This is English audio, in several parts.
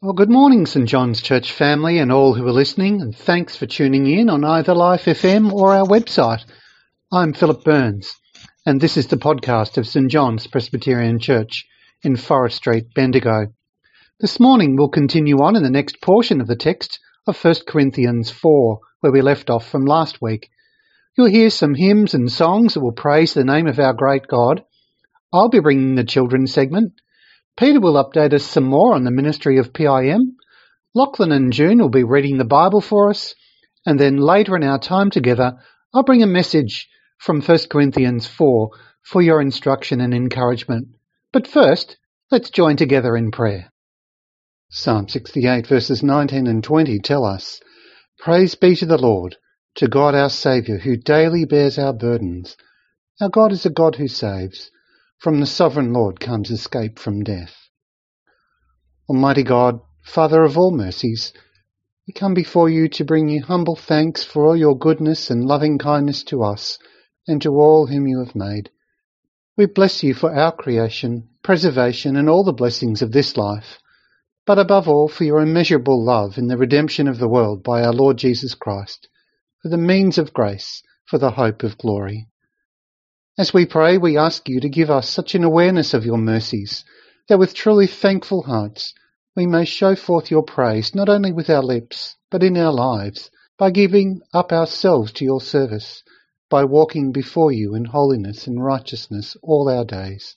Well, good morning, St John's Church family and all who are listening, and thanks for tuning in on either Life FM or our website. I'm Philip Burns, and this is the podcast of St John's Presbyterian Church in Forest Street, Bendigo. This morning we'll continue on in the next portion of the text of 1 Corinthians 4, where we left off from last week. You'll hear some hymns and songs that will praise the name of our great God. I'll be bringing the children's segment. Peter will update us some more on the ministry of PIM. Lachlan and June will be reading the Bible for us. And then later in our time together, I'll bring a message from 1 Corinthians 4 for your instruction and encouragement. But first, let's join together in prayer. Psalm 68 verses 19 and 20 tell us, "Praise be to the Lord, to God our Saviour, who daily bears our burdens. Our God is a God who saves. From the sovereign Lord comes escape from death." Almighty God, Father of all mercies, we come before you to bring you humble thanks for all your goodness and loving kindness to us and to all whom you have made. We bless you for our creation, preservation, and all the blessings of this life, but above all for your immeasurable love in the redemption of the world by our Lord Jesus Christ, for the means of grace, for the hope of glory. As we pray, we ask you to give us such an awareness of your mercies that with truly thankful hearts we may show forth your praise not only with our lips but in our lives, by giving up ourselves to your service, by walking before you in holiness and righteousness all our days.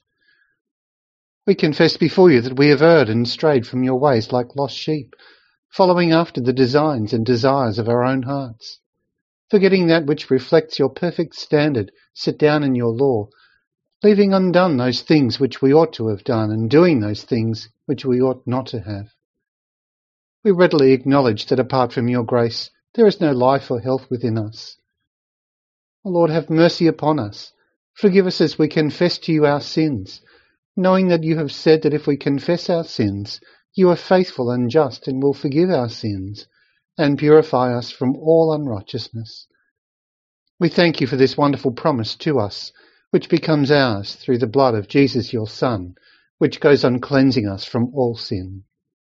We confess before you that we have erred and strayed from your ways like lost sheep, following after the designs and desires of our own hearts. Forgetting that which reflects your perfect standard set down in your law, leaving undone those things which we ought to have done, and doing those things which we ought not to have. We readily acknowledge that apart from your grace, there is no life or health within us. O Lord, have mercy upon us. Forgive us as we confess to you our sins, knowing that you have said that if we confess our sins, you are faithful and just and will forgive our sins and purify us from all unrighteousness. We thank you for this wonderful promise to us, which becomes ours through the blood of Jesus your Son, which goes on cleansing us from all sin.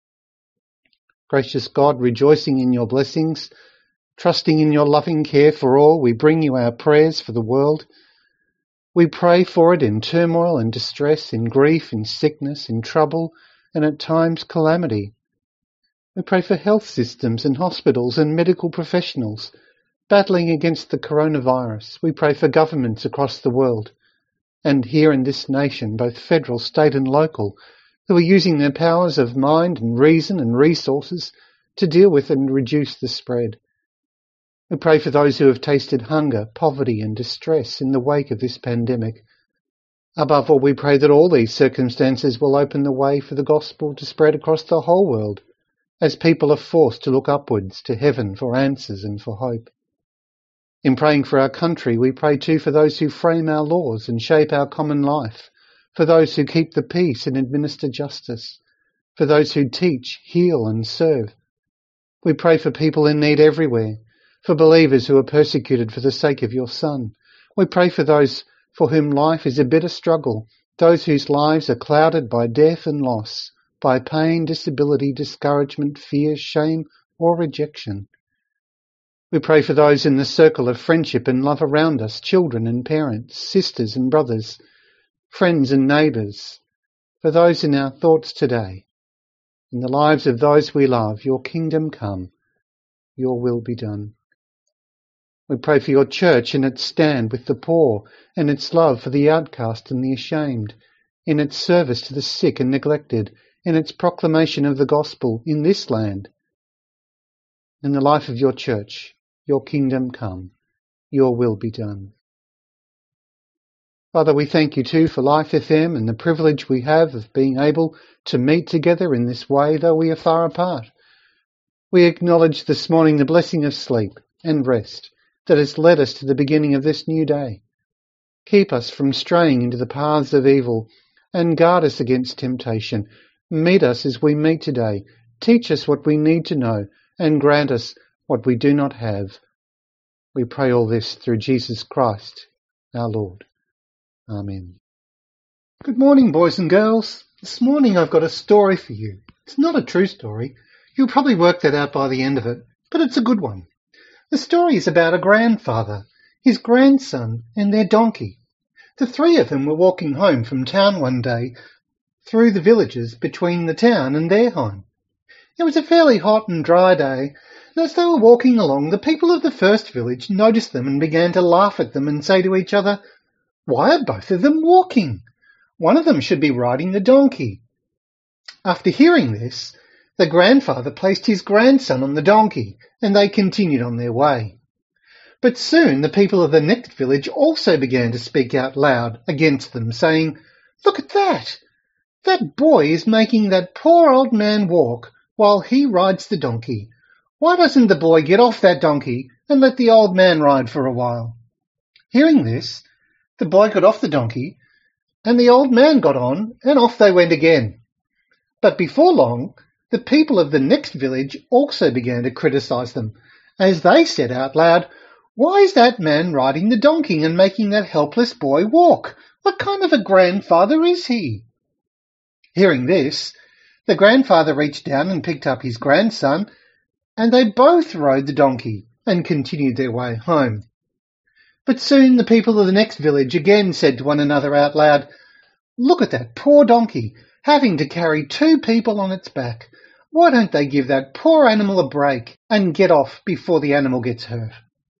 Gracious God, rejoicing in your blessings, trusting in your loving care for all, we bring you our prayers for the world. We pray for it in turmoil and distress, in grief, in sickness, in trouble, and at times calamity. We pray for health systems and hospitals and medical professionals battling against the coronavirus. We pray for governments across the world and here in this nation, both federal, state and local, who are using their powers of mind and reason and resources to deal with and reduce the spread. We pray for those who have tasted hunger, poverty and distress in the wake of this pandemic. Above all, we pray that all these circumstances will open the way for the gospel to spread across the whole world, as people are forced to look upwards to heaven for answers and for hope. In praying for our country, we pray too for those who frame our laws and shape our common life, for those who keep the peace and administer justice, for those who teach, heal and serve. We pray for people in need everywhere, for believers who are persecuted for the sake of your Son. We pray for those for whom life is a bitter struggle, those whose lives are clouded by death and loss, by pain, disability, discouragement, fear, shame, or rejection. We pray for those in the circle of friendship and love around us, children and parents, sisters and brothers, friends and neighbours, for those in our thoughts today. In the lives of those we love, your kingdom come, your will be done. We pray for your church in its stand with the poor and its love for the outcast and the ashamed, in its service to the sick and neglected, in its proclamation of the gospel in this land. In the life of your church, your kingdom come, your will be done. Father, we thank you too for Life FM and the privilege we have of being able to meet together in this way, though we are far apart. We acknowledge this morning the blessing of sleep and rest that has led us to the beginning of this new day. Keep us from straying into the paths of evil and guard us against temptation. Meet us as we meet today. Teach us what we need to know and grant us what we do not have. We pray all this through Jesus Christ, our Lord. Amen. Good morning, boys and girls. This morning I've got a story for you. It's not a true story. You'll probably work that out by the end of it, but it's a good one. The story is about a grandfather, his grandson, and their donkey. The three of them were walking home from town one day through the villages between the town and their home. It was a fairly hot and dry day, and as they were walking along, the people of the first village noticed them and began to laugh at them and say to each other, "Why are both of them walking? One of them should be riding the donkey." After hearing this, the grandfather placed his grandson on the donkey, and they continued on their way. But soon the people of the next village also began to speak out loud against them, saying, "Look at that! That boy is making that poor old man walk while he rides the donkey. Why doesn't the boy get off that donkey and let the old man ride for a while?" Hearing this, the boy got off the donkey, and the old man got on, and off they went again. But before long, the people of the next village also began to criticize them, as they said out loud, "Why is that man riding the donkey and making that helpless boy walk? What kind of a grandfather is he?" Hearing this, the grandfather reached down and picked up his grandson, and they both rode the donkey and continued their way home. But soon the people of the next village again said to one another out loud, "Look at that poor donkey, having to carry two people on its back. Why don't they give that poor animal a break and get off before the animal gets hurt?"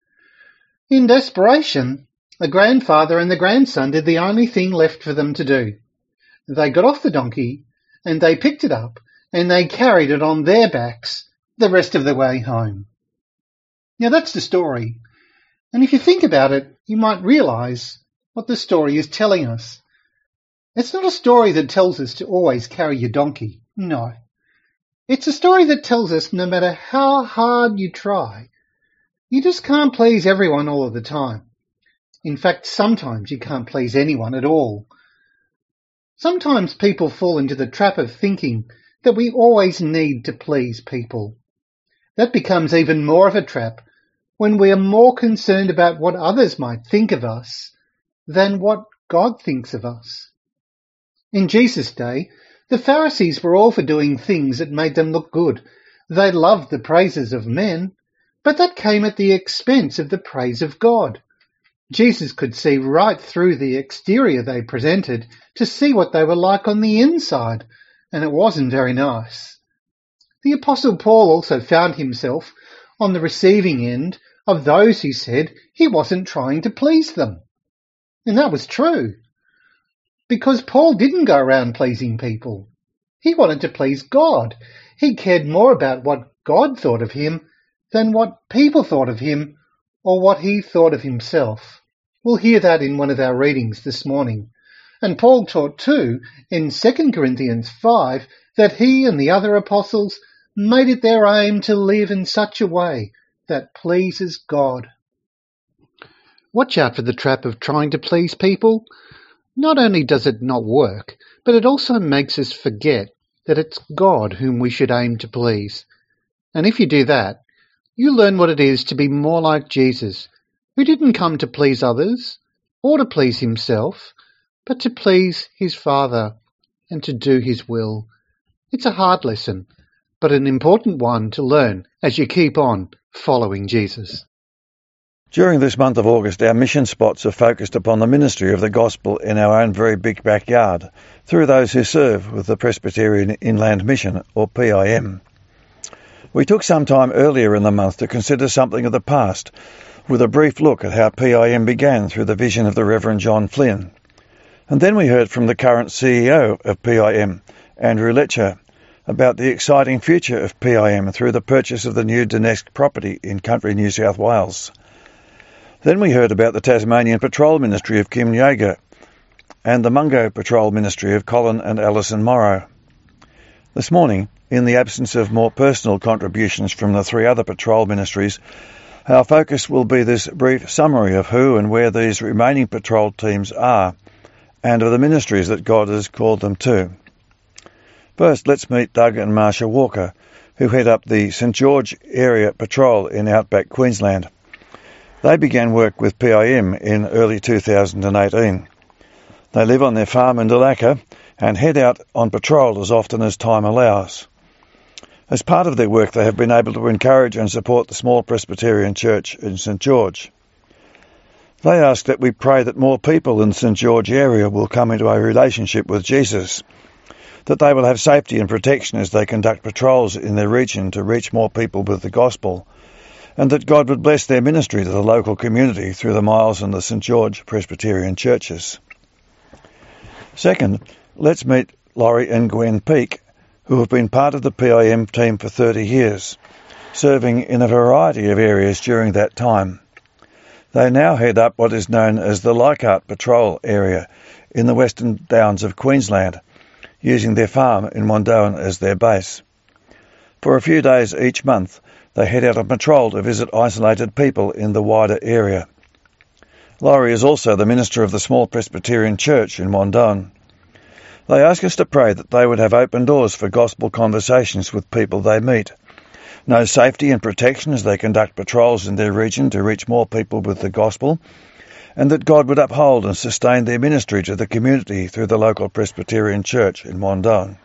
In desperation, the grandfather and the grandson did the only thing left for them to do. They got off the donkey, and they picked it up, and they carried it on their backs the rest of the way home. Now that's the story, and if you think about it, you might realise what the story is telling us. It's not a story that tells us to always carry your donkey, no. It's a story that tells us no matter how hard you try, you just can't please everyone all of the time. In fact, sometimes you can't please anyone at all. Sometimes people fall into the trap of thinking that we always need to please people. That becomes even more of a trap when we are more concerned about what others might think of us than what God thinks of us. In Jesus' day, the Pharisees were all for doing things that made them look good. They loved the praises of men, but that came at the expense of the praise of God. Jesus could see right through the exterior they presented to see what they were like on the inside, and it wasn't very nice. The Apostle Paul also found himself on the receiving end of those who said he wasn't trying to please them. And that was true, because Paul didn't go around pleasing people. He wanted to please God. He cared more about what God thought of him than what people thought of him or what he thought of himself. We'll hear that in one of our readings this morning. And Paul taught too in 2 Corinthians 5 that he and the other apostles made it their aim to live in such a way that pleases God. Watch out for the trap of trying to please people. Not only does it not work, but it also makes us forget that it's God whom we should aim to please. And if you do that, you learn what it is to be more like Jesus, who didn't come to please others or to please himself, but to please his Father and to do his will. It's a hard lesson, but an important one to learn as you keep on following Jesus. During this month of August, our mission spots are focused upon the ministry of the gospel in our own very big backyard through those who serve with the Presbyterian Inland Mission, or PIM. We took some time earlier in the month to consider something of the past, with a brief look at how PIM began through the vision of the Reverend John Flynn. And then we heard from the current CEO of PIM, Andrew Letcher, about the exciting future of PIM through the purchase of the new Donetsk property in country New South Wales. Then we heard about the Tasmanian Patrol Ministry of Kim Yeager and the Mungo Patrol Ministry of Colin and Alison Morrow. This morning, in the absence of more personal contributions from the three other patrol ministries, our focus will be this brief summary of who and where these remaining patrol teams are and of the ministries that God has called them to. First, let's meet Doug and Marsha Walker, who head up the St George Area Patrol in outback Queensland. They began work with PIM in early 2018. They live on their farm in Dulacca and head out on patrol as often as time allows. As part of their work, they have been able to encourage and support the small Presbyterian Church in St George. They ask that we pray that more people in the St George area will come into a relationship with Jesus, that they will have safety and protection as they conduct patrols in their region to reach more people with the gospel, and that God would bless their ministry to the local community through the Miles and the St George Presbyterian churches. Second, let's meet Laurie and Gwen Peake, who have been part of the PIM team for 30 years, serving in a variety of areas during that time. They now head up what is known as the Leichhardt Patrol area in the Western Downs of Queensland, using their farm in Mondoan as their base. For a few days each month, they head out on patrol to visit isolated people in the wider area. Laurie is also the minister of the small Presbyterian Church in Mondoan. They ask us to pray that they would have open doors for gospel conversations with people they meet, know safety and protection as they conduct patrols in their region to reach more people with the gospel, and that God would uphold and sustain their ministry to the community through the local Presbyterian Church in Mondoan.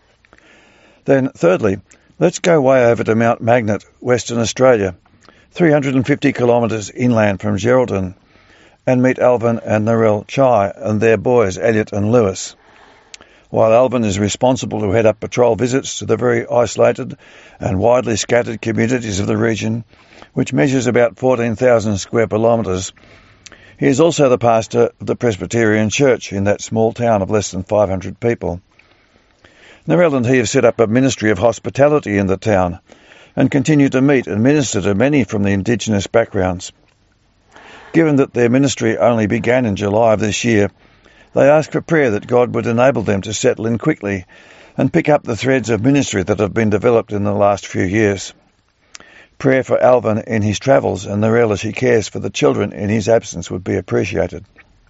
Then, thirdly, let's go way over to Mount Magnet, Western Australia, 350 kilometres inland from Geraldton, and meet Alvin and Narelle Chai and their boys, Elliot and Lewis. While Alvin is responsible to head up patrol visits to the very isolated and widely scattered communities of the region, which measures about 14,000 square kilometres, he is also the pastor of the Presbyterian Church in that small town of less than 500 people. Narelle and he have set up a ministry of hospitality in the town and continue to meet and minister to many from the Indigenous backgrounds. Given that their ministry only began in July of this year, they ask for prayer that God would enable them to settle in quickly and pick up the threads of ministry that have been developed in the last few years. Prayer for Alvin in his travels and Narelle as he cares for the children in his absence would be appreciated.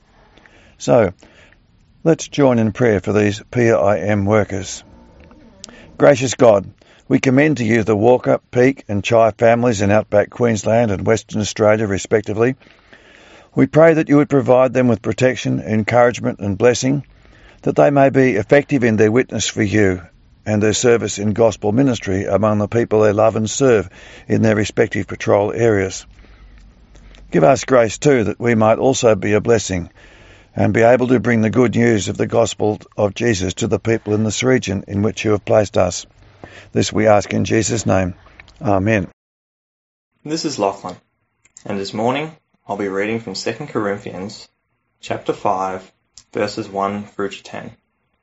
So, let's join in prayer for these PIM workers. Gracious God, we commend to you the Walker, Peake and Chai families in outback Queensland and Western Australia respectively. We pray that you would provide them with protection, encouragement and blessing, that they may be effective in their witness for you and their service in gospel ministry among the people they love and serve in their respective patrol areas. Give us grace too that we might also be a blessing and be able to bring the good news of the gospel of Jesus to the people in this region in which you have placed us. This we ask in Jesus' name. Amen. This is Lachlan, and this morning I'll be reading from 2 Corinthians chapter 5, verses 1 through to 10.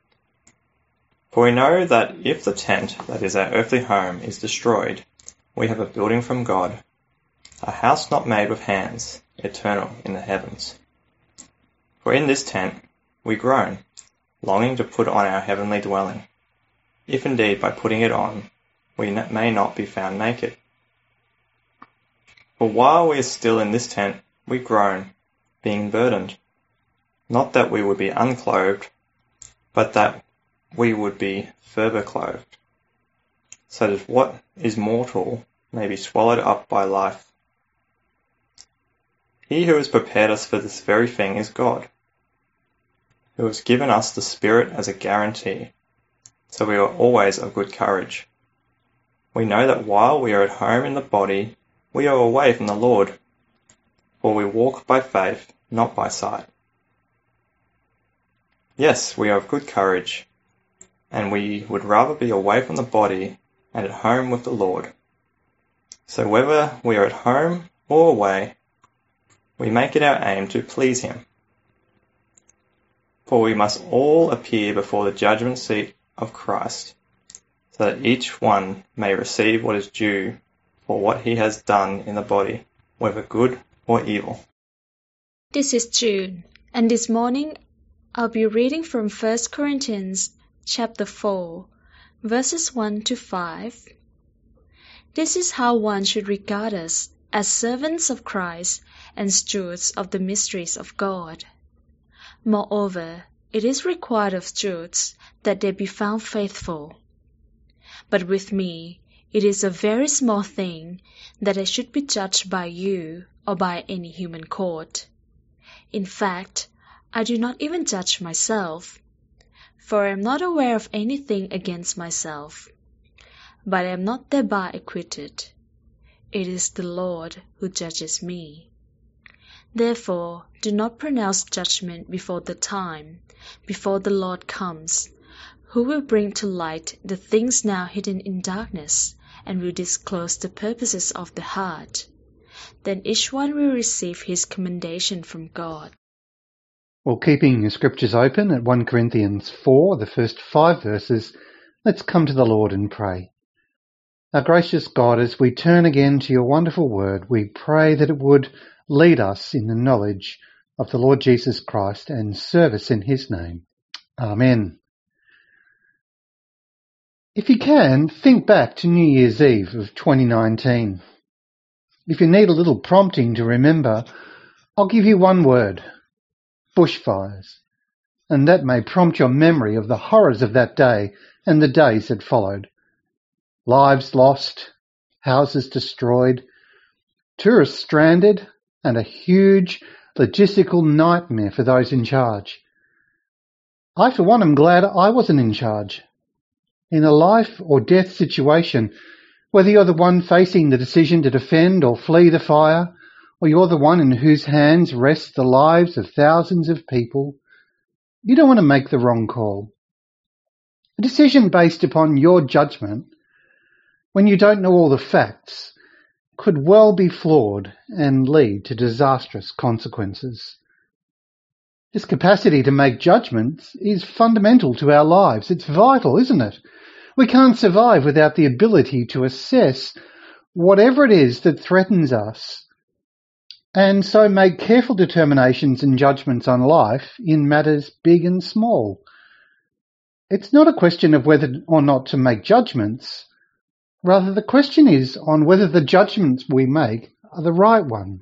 For we know that if the tent, that is our earthly home, is destroyed, we have a building from God, a house not made with hands, eternal in the heavens. For in this tent we groan, longing to put on our heavenly dwelling, if indeed by putting it on we may not be found naked. For while we are still in this tent, we groan, being burdened, not that we would be unclothed, but that we would be further clothed, so that what is mortal may be swallowed up by life. He who has prepared us for this very thing is God, who has given us the Spirit as a guarantee, so we are always of good courage. We know that while we are at home in the body, we are away from the Lord, for we walk by faith, not by sight. Yes, we are of good courage, and we would rather be away from the body and at home with the Lord. So whether we are at home or away, we make it our aim to please him. For we must all appear before the judgment seat of Christ, so that each one may receive what is due for what he has done in the body, whether good or evil. This is June, and this morning I'll be reading from 1 Corinthians chapter 4, verses 1 to 5. This is how one should regard us, as servants of Christ and stewards of the mysteries of God. Moreover, it is required of stewards that they be found faithful. But with me, it is a very small thing that I should be judged by you or by any human court. In fact, I do not even judge myself, for I am not aware of anything against myself. but I am not thereby acquitted. It is the Lord who judges me. Therefore, do not pronounce judgment before the time, before the Lord comes, who will bring to light the things now hidden in darkness, and will disclose the purposes of the heart. Then each one will receive his commendation from God. Well, keeping the scriptures open at 1 Corinthians 4, the first 5 verses, let's come to the Lord and pray. Our gracious God, as we turn again to your wonderful word, we pray that it would lead us in the knowledge of the Lord Jesus Christ and serve us in his name. Amen. If you can, think back to New Year's Eve of 2019. If you need a little prompting to remember, I'll give you one word: bushfires. And that may prompt your memory of the horrors of that day and the days that followed. Lives lost, houses destroyed, tourists stranded, and a huge logistical nightmare for those in charge. I, for one, am glad I wasn't in charge. In a life or death situation, whether you're the one facing the decision to defend or flee the fire, or you're the one in whose hands rest the lives of thousands of people, you don't want to make the wrong call. A decision based upon your judgment, when you don't know all the facts, could well be flawed and lead to disastrous consequences. This capacity to make judgments is fundamental to our lives. It's vital, isn't it? We can't survive without the ability to assess whatever it is that threatens us, and so make careful determinations and judgments on life in matters big and small. It's not a question of whether or not to make judgments. Rather, the question is on whether the judgments we make are the right ones.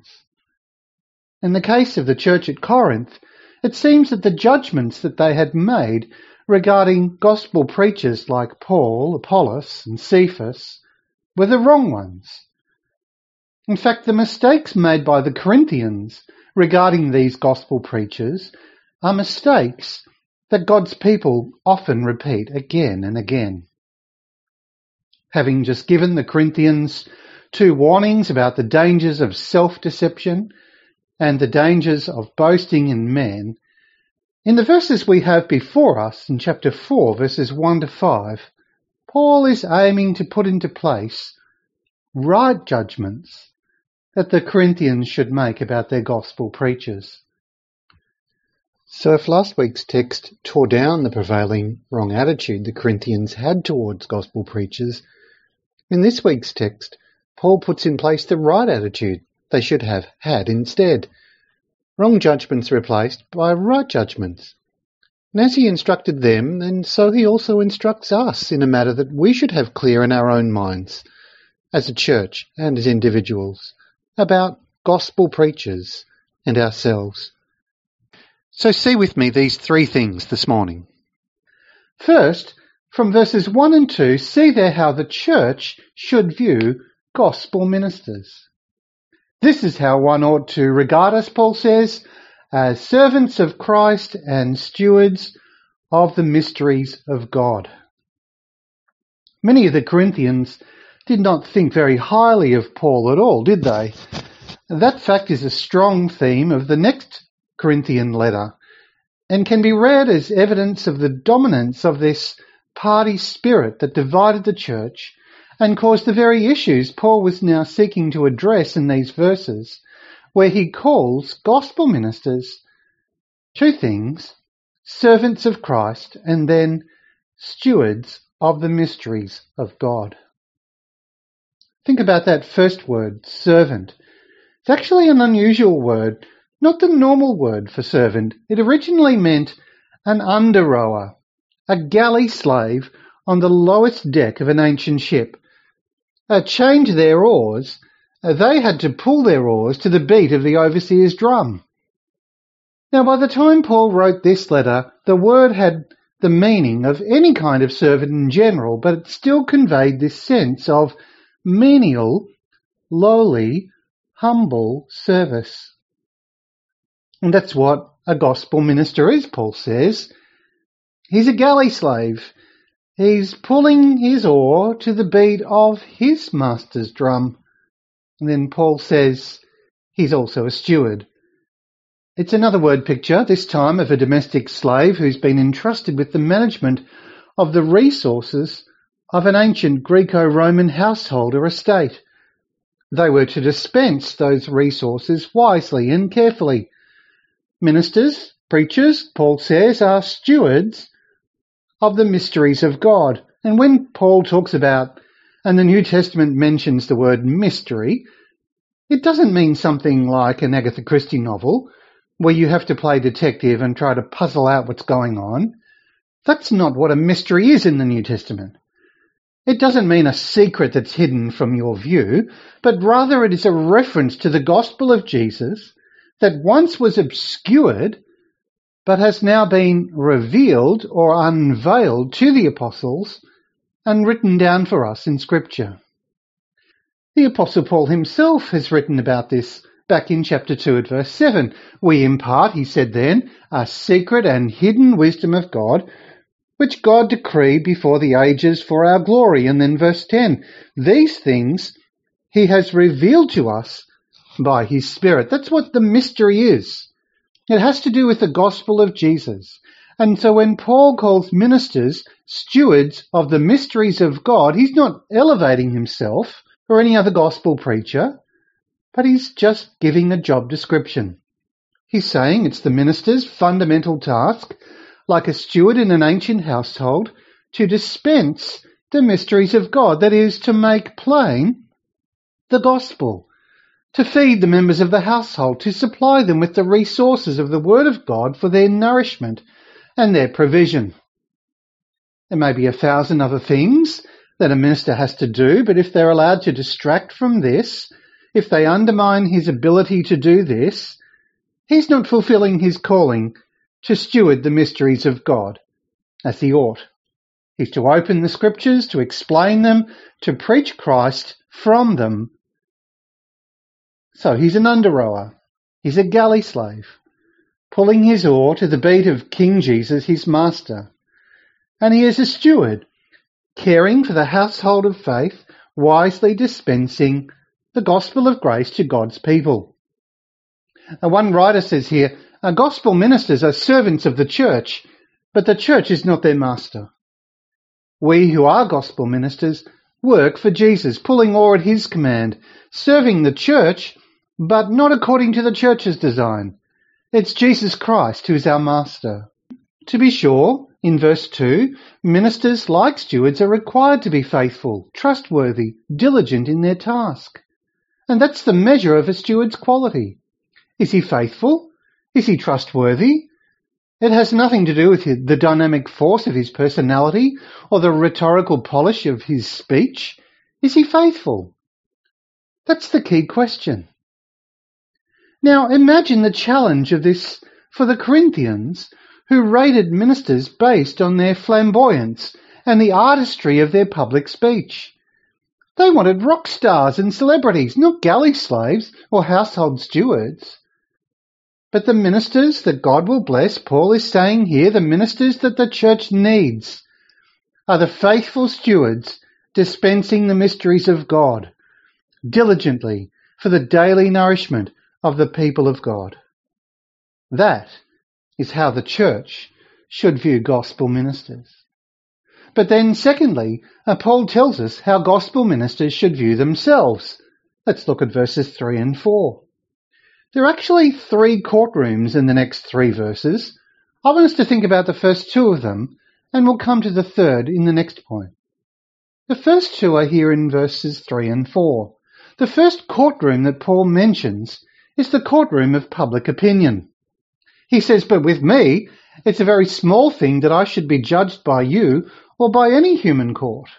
In the case of the church at Corinth, it seems that the judgments that they had made regarding gospel preachers like Paul, Apollos, and Cephas were the wrong ones. In fact, the mistakes made by the Corinthians regarding these gospel preachers are mistakes that God's people often repeat again and again. Having just given the Corinthians 2 warnings about the dangers of self-deception and the dangers of boasting in men, in the verses we have before us in chapter 4, verses 1 to 5, Paul is aiming to put into place right judgments that the Corinthians should make about their gospel preachers. So if last week's text tore down the prevailing wrong attitude the Corinthians had towards gospel preachers, in this week's text, Paul puts in place the right attitude they should have had instead. Wrong judgments replaced by right judgments. And as he instructed them, then so he also instructs us in a matter that we should have clear in our own minds, as a church and as individuals, about gospel preachers and ourselves. So see with me these 3 things this morning. First, from verses 1 and 2, see there how the church should view gospel ministers. This is how one ought to regard us, Paul says, as servants of Christ and stewards of the mysteries of God. Many of the Corinthians did not think very highly of Paul at all, did they? That fact is a strong theme of the next Corinthian letter and can be read as evidence of the dominance of this party spirit that divided the church and caused the very issues Paul was now seeking to address in these verses, where he calls gospel ministers 2 things: servants of Christ and then stewards of the mysteries of God. Think about that first word, servant. It's actually an unusual word, not the normal word for servant. It originally meant an under-rower, a galley slave on the lowest deck of an ancient ship. Chained to their oars, they had to pull their oars to the beat of the overseer's drum. Now, by the time Paul wrote this letter, the word had the meaning of any kind of servant in general, but it still conveyed this sense of menial, lowly, humble service. And that's what a gospel minister is, Paul says. He's a galley slave. He's pulling his oar to the beat of his master's drum. And then Paul says he's also a steward. It's another word picture, this time of a domestic slave who's been entrusted with the management of the resources of an ancient Greco-Roman household or estate. They were to dispense those resources wisely and carefully. Ministers, preachers, Paul says, are stewards of the mysteries of God. And when Paul talks about, and the New Testament mentions the word mystery, it doesn't mean something like an Agatha Christie novel where you have to play detective and try to puzzle out what's going on. That's not what a mystery is in the New Testament. It doesn't mean a secret that's hidden from your view, but rather it is a reference to the gospel of Jesus that once was obscured but has now been revealed or unveiled to the apostles and written down for us in Scripture. The Apostle Paul himself has written about this back in chapter 2 at verse 7. We impart, he said then, a secret and hidden wisdom of God, which God decreed before the ages for our glory. And then verse 10, these things he has revealed to us by his Spirit. That's what the mystery is. It has to do with the gospel of Jesus. And so when Paul calls ministers stewards of the mysteries of God, he's not elevating himself or any other gospel preacher, but he's just giving a job description. He's saying it's the minister's fundamental task, like a steward in an ancient household, to dispense the mysteries of God, that is, to make plain the gospel, to feed the members of the household, to supply them with the resources of the Word of God for their nourishment and their provision. There may be 1,000 other things that a minister has to do, but if they're allowed to distract from this, if they undermine his ability to do this, he's not fulfilling his calling to steward the mysteries of God as he ought. He's to open the Scriptures, to explain them, to preach Christ from them. So he's an under-rower. He's a galley slave, pulling his oar to the beat of King Jesus, his master. And he is a steward, caring for the household of faith, wisely dispensing the gospel of grace to God's people. Now, one writer says here, gospel ministers are servants of the church, but the church is not their master. We who are gospel ministers work for Jesus, pulling oar at his command, serving the church, but not according to the church's design. It's Jesus Christ who is our master. To be sure, in verse 2, ministers like stewards are required to be faithful, trustworthy, diligent in their task. And that's the measure of a steward's quality. Is he faithful? Is he trustworthy? It has nothing to do with the dynamic force of his personality or the rhetorical polish of his speech. Is he faithful? That's the key question. Now imagine the challenge of this for the Corinthians, who rated ministers based on their flamboyance and the artistry of their public speech. They wanted rock stars and celebrities, not galley slaves or household stewards. But the ministers that God will bless, Paul is saying here, the ministers that the church needs are the faithful stewards dispensing the mysteries of God diligently for the daily nourishment of the people of God. That is how the church should view gospel ministers. But then secondly, Paul tells us how gospel ministers should view themselves. Let's look at verses 3 and 4. There are actually 3 courtrooms in the next 3 verses. I want us to think about the first 2 of them, and we'll come to the third in the next point. The first 2 are here in verses 3 and 4. The first courtroom that Paul mentions is the courtroom of public opinion. He says, but with me, it's a very small thing that I should be judged by you or by any human court.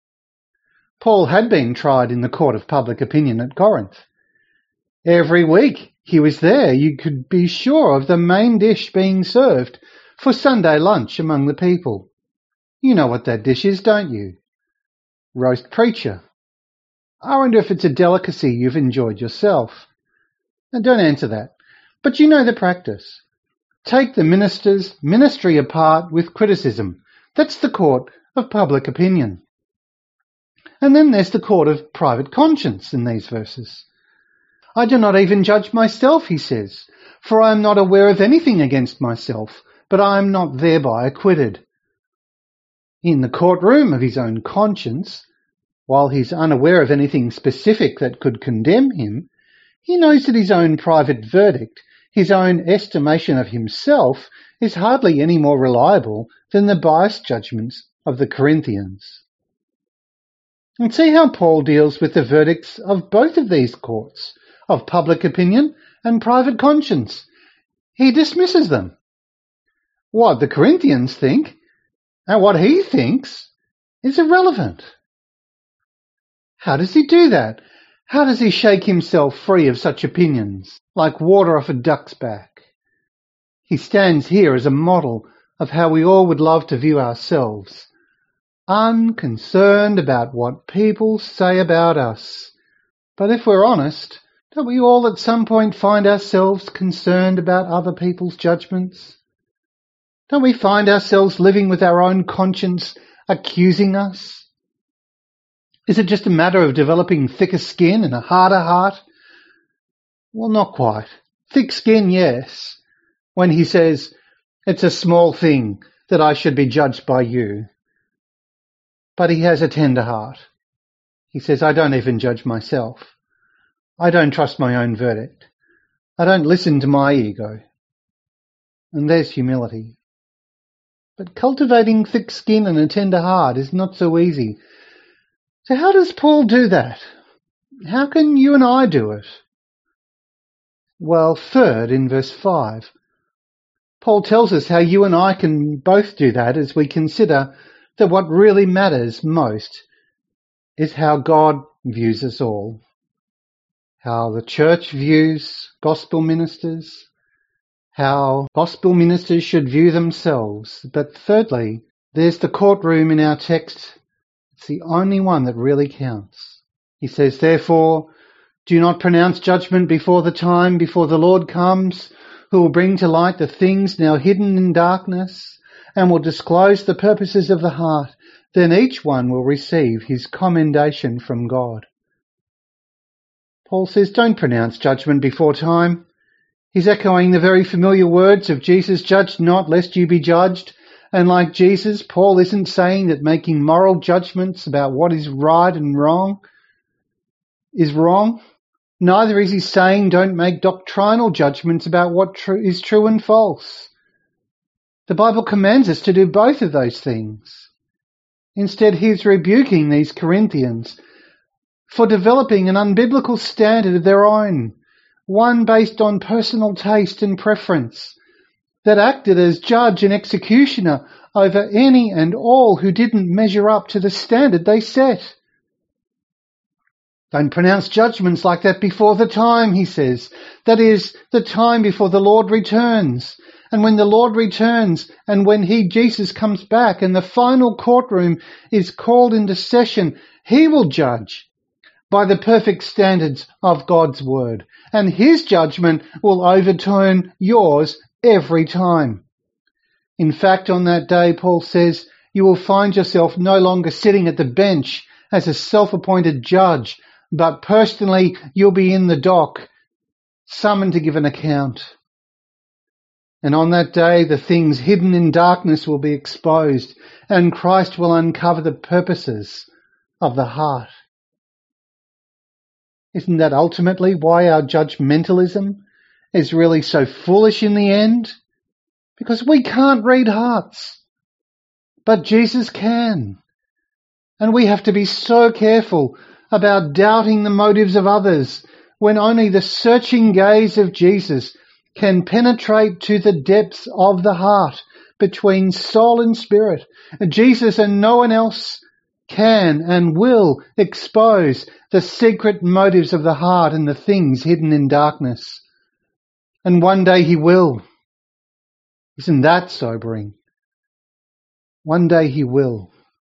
Paul had been tried in the court of public opinion at Corinth. Every week he was there. You could be sure of the main dish being served for Sunday lunch among the people. You know what that dish is, don't you? Roast preacher. I wonder if it's a delicacy you've enjoyed yourself. Now, don't answer that. But you know the practice. Take the minister's ministry apart with criticism. That's the court of public opinion. And then there's the court of private conscience in these verses. I do not even judge myself, he says, for I am not aware of anything against myself, but I am not thereby acquitted. In the courtroom of his own conscience, while he's unaware of anything specific that could condemn him, he knows that his own private verdict, his own estimation of himself, is hardly any more reliable than the biased judgments of the Corinthians. And see how Paul deals with the verdicts of both of these courts, of public opinion and private conscience. He dismisses them. What the Corinthians think and what he thinks is irrelevant. How does he do that? How does he shake himself free of such opinions, like water off a duck's back? He stands here as a model of how we all would love to view ourselves, unconcerned about what people say about us. But if we're honest, don't we all at some point find ourselves concerned about other people's judgments? Don't we find ourselves living with our own conscience accusing us? Is it just a matter of developing thicker skin and a harder heart? Well, not quite. Thick skin, yes. When he says, it's a small thing that I should be judged by you. But he has a tender heart. He says, I don't even judge myself. I don't trust my own verdict. I don't listen to my ego. And there's humility. But cultivating thick skin and a tender heart is not so easy. So how does Paul do that? How can you and I do it? Well, third, in verse 5, Paul tells us how you and I can both do that as we consider that what really matters most is how God views us all, how the church views gospel ministers, how gospel ministers should view themselves. But thirdly, there's the courtroom in our text. It's the only one that really counts. He says, therefore, do not pronounce judgment before the time, before the Lord comes, who will bring to light the things now hidden in darkness, and will disclose the purposes of the heart. Then each one will receive his commendation from God. Paul says, don't pronounce judgment before time. He's echoing the very familiar words of Jesus, judge not, lest you be judged. And like Jesus, Paul isn't saying that making moral judgments about what is right and wrong is wrong. Neither is he saying don't make doctrinal judgments about what is true and false. The Bible commands us to do both of those things. Instead, he's rebuking these Corinthians for developing an unbiblical standard of their own, one based on personal taste and preference, that acted as judge and executioner over any and all who didn't measure up to the standard they set. Don't pronounce judgments like that before the time, he says. That is, the time before the Lord returns. And when the Lord returns, and when Jesus comes back, and the final courtroom is called into session, he will judge by the perfect standards of God's word. And his judgment will overturn yours every time. In fact, on that day, Paul says, you will find yourself no longer sitting at the bench as a self-appointed judge, but personally you'll be in the dock, summoned to give an account. And on that day, the things hidden in darkness will be exposed, and Christ will uncover the purposes of the heart. Isn't that ultimately why our judgmentalism is really so foolish in the end? Because we can't read hearts, but Jesus can. And we have to be so careful about doubting the motives of others when only the searching gaze of Jesus can penetrate to the depths of the heart between soul and spirit. Jesus and no one else can and will expose the secret motives of the heart and the things hidden in darkness. And one day he will. Isn't that sobering? One day he will.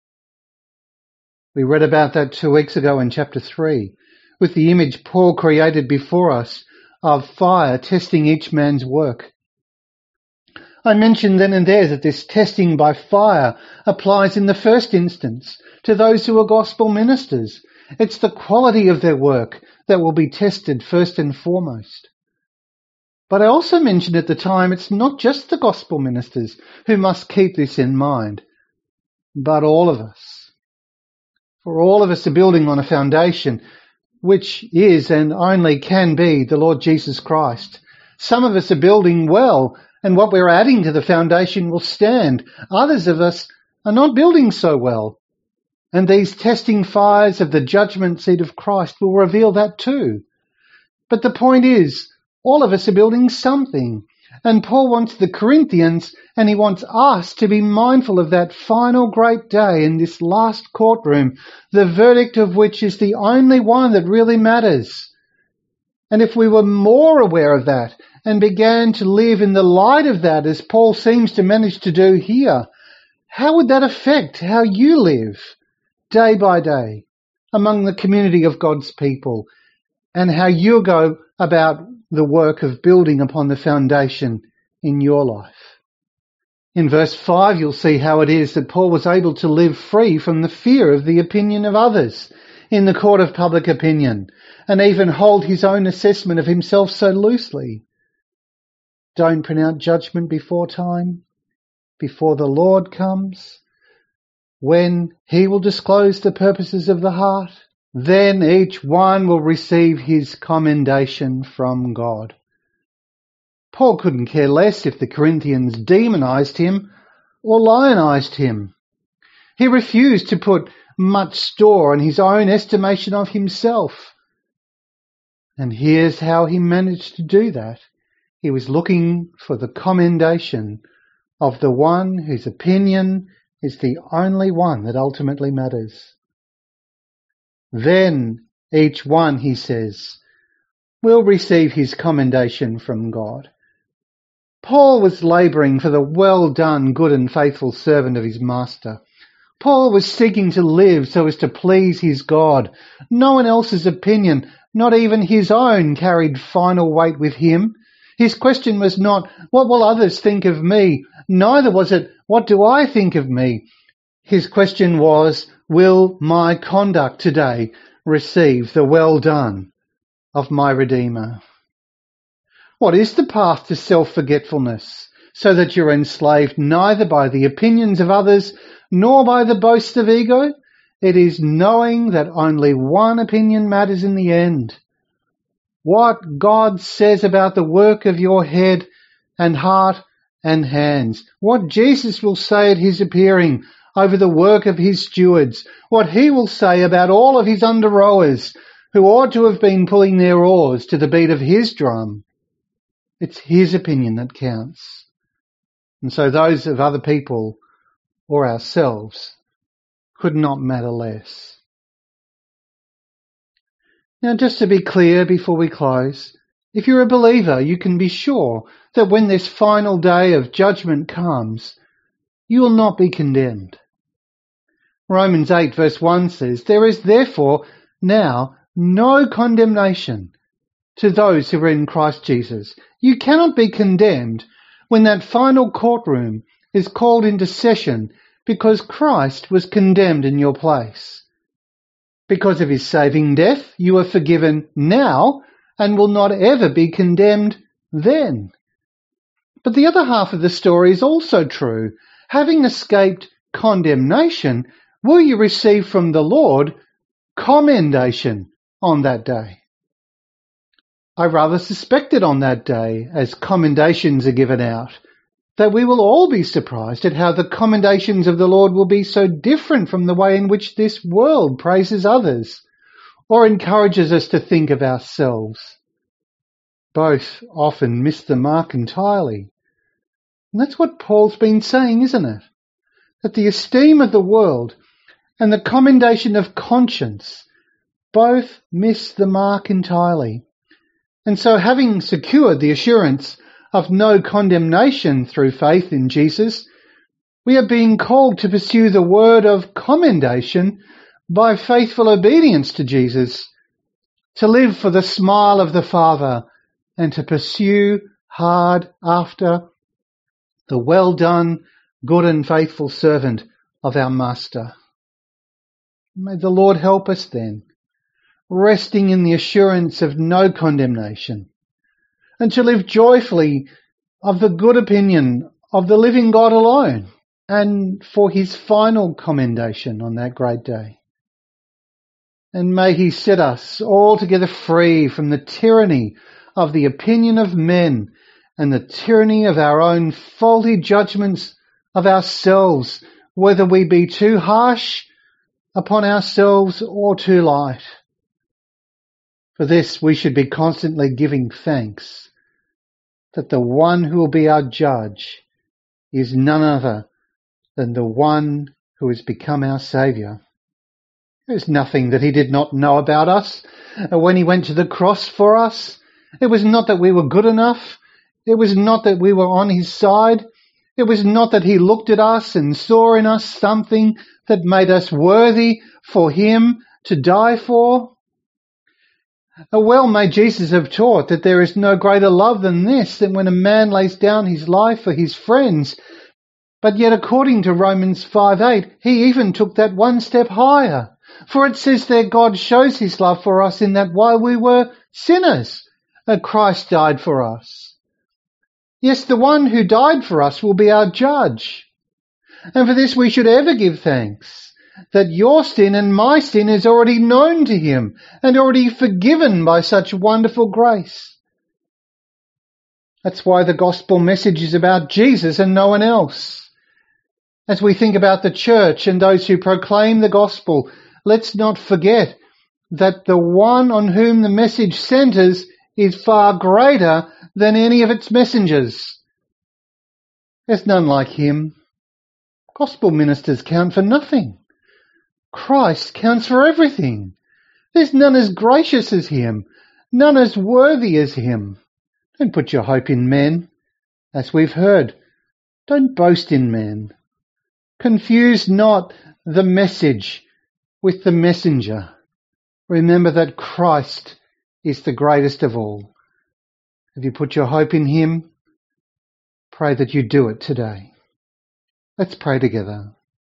We read about that 2 weeks ago in chapter 3, with the image Paul created before us of fire testing each man's work. I mentioned then and there that this testing by fire applies in the first instance to those who are gospel ministers. It's the quality of their work that will be tested first and foremost. But I also mentioned at the time it's not just the gospel ministers who must keep this in mind, but all of us. For all of us are building on a foundation which is and only can be the Lord Jesus Christ. Some of us are building well, and what we're adding to the foundation will stand. Others of us are not building so well. And these testing fires of the judgment seat of Christ will reveal that too. But the point is, all of us are building something. And Paul wants the Corinthians, and he wants us to be mindful of that final great day in this last courtroom, the verdict of which is the only one that really matters. And if we were more aware of that and began to live in the light of that, as Paul seems to manage to do here, how would that affect how you live day by day among the community of God's people, and how you go about the work of building upon the foundation in your life? In verse 5, you'll see how it is that Paul was able to live free from the fear of the opinion of others in the court of public opinion, and even hold his own assessment of himself so loosely. Don't pronounce judgment before time, before the Lord comes, when he will disclose the purposes of the heart. Then each one will receive his commendation from God. Paul couldn't care less if the Corinthians demonized him or lionized him. He refused to put much store on his own estimation of himself. And here's how he managed to do that. He was looking for the commendation of the one whose opinion is the only one that ultimately matters. Then each one, he says, will receive his commendation from God. Paul was labouring for the well done, good and faithful servant of his master. Paul was seeking to live so as to please his God. No one else's opinion, not even his own, carried final weight with him. His question was not, what will others think of me? Neither was it, what do I think of me? His question was, will my conduct today receive the well done of my Redeemer? What is the path to self-forgetfulness, so that you're enslaved neither by the opinions of others nor by the boasts of ego? It is knowing that only one opinion matters in the end. What God says about the work of your head and heart and hands. What Jesus will say at his appearing over the work of his stewards. What he will say about all of his under-rowers who ought to have been pulling their oars to the beat of his drum. It's his opinion that counts. And so those of other people or ourselves could not matter less. Now, just to be clear before we close, if you're a believer, you can be sure that when this final day of judgment comes, you will not be condemned. Romans 8 verse 1 says, there is therefore now no condemnation to those who are in Christ Jesus. You cannot be condemned when that final courtroom is called into session because Christ was condemned in your place. Because of his saving death, you are forgiven now and will not ever be condemned then. But the other half of the story is also true. Having escaped condemnation, will you receive from the Lord commendation on that day? I rather suspect it on that day, as commendations are given out, that we will all be surprised at how the commendations of the Lord will be so different from the way in which this world praises others or encourages us to think of ourselves. Both often miss the mark entirely. And that's what Paul's been saying, isn't it? That the esteem of the world and the commendation of conscience both miss the mark entirely. And so having secured the assurance of no condemnation through faith in Jesus, we are being called to pursue the word of commendation by faithful obedience to Jesus, to live for the smile of the Father and to pursue hard after the well done, good and faithful servant of our Master. May the Lord help us then, resting in the assurance of no condemnation, and to live joyfully of the good opinion of the living God alone, and for his final commendation on that great day. And may he set us altogether free from the tyranny of the opinion of men and the tyranny of our own faulty judgments of ourselves, whether we be too harsh upon ourselves or too light. For this we should be constantly giving thanks, that the one who will be our judge is none other than the one who has become our Saviour. There is nothing that he did not know about us when he went to the cross for us. It was not that we were good enough. It was not that we were on his side. It was not that he looked at us and saw in us something that made us worthy for him to die for. Well may Jesus have taught that there is no greater love than this, than when a man lays down his life for his friends. But yet according to Romans 5:8, he even took that one step higher. For it says there God shows his love for us in that while we were sinners, Christ died for us. Yes, the one who died for us will be our judge. And for this we should ever give thanks, that your sin and my sin is already known to him and already forgiven by such wonderful grace. That's why the gospel message is about Jesus and no one else. As we think about the church and those who proclaim the gospel, let's not forget that the one on whom the message centers is far greater than any of its messengers. There's none like him. Gospel ministers count for nothing. Christ counts for everything. There's none as gracious as him, none as worthy as him. Don't put your hope in men, as we've heard. Don't boast in men. Confuse not the message with the messenger. Remember that Christ is the greatest of all. Have you put your hope in him? Pray that you do it today. Let's pray together.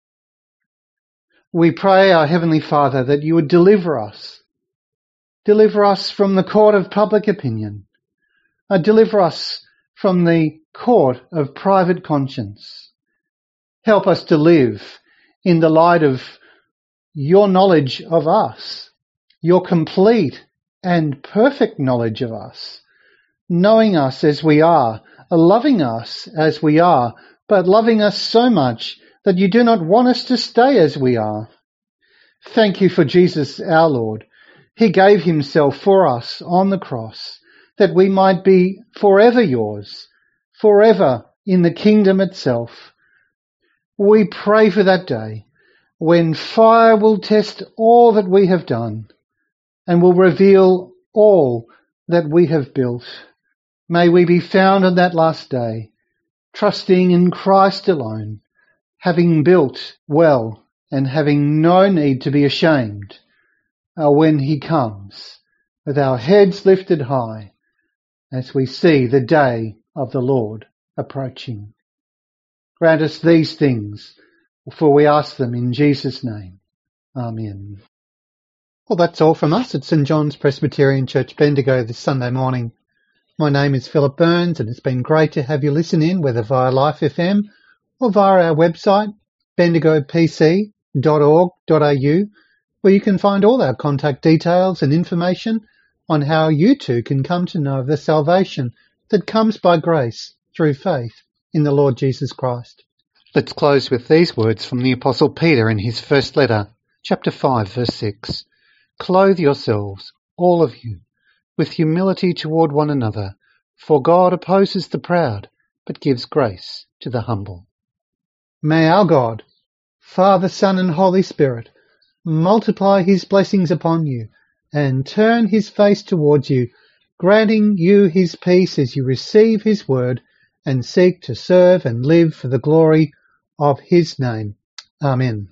We pray, our Heavenly Father, that you would deliver us. Deliver us from the court of public opinion. Deliver us from the court of private conscience. Help us to live in the light of your knowledge of us, your complete and perfect knowledge of us, knowing us as we are, loving us as we are, but loving us so much that you do not want us to stay as we are. Thank you for Jesus our Lord. He gave himself for us on the cross, that we might be forever yours, forever in the kingdom itself. We pray for that day when fire will test all that we have done and will reveal all that we have built. May we be found on that last day, trusting in Christ alone, having built well and having no need to be ashamed when he comes, with our heads lifted high as we see the day of the Lord approaching. Grant us these things, for we ask them in Jesus' name. Amen. Well, that's all from us at St. John's Presbyterian Church, Bendigo, this Sunday morning. My name is Philip Burns, and it's been great to have you listen in, whether via Life FM or via our website, bendigopc.org.au, where you can find all our contact details and information on how you too can come to know of the salvation that comes by grace through faith in the Lord Jesus Christ. Let's close with these words from the Apostle Peter in his first letter, chapter 5, verse 6. Clothe yourselves, all of you, with humility toward one another, for God opposes the proud, but gives grace to the humble. May our God, Father, Son, and Holy Spirit, multiply his blessings upon you and turn his face towards you, granting you his peace as you receive his word and seek to serve and live for the glory of his name. Amen.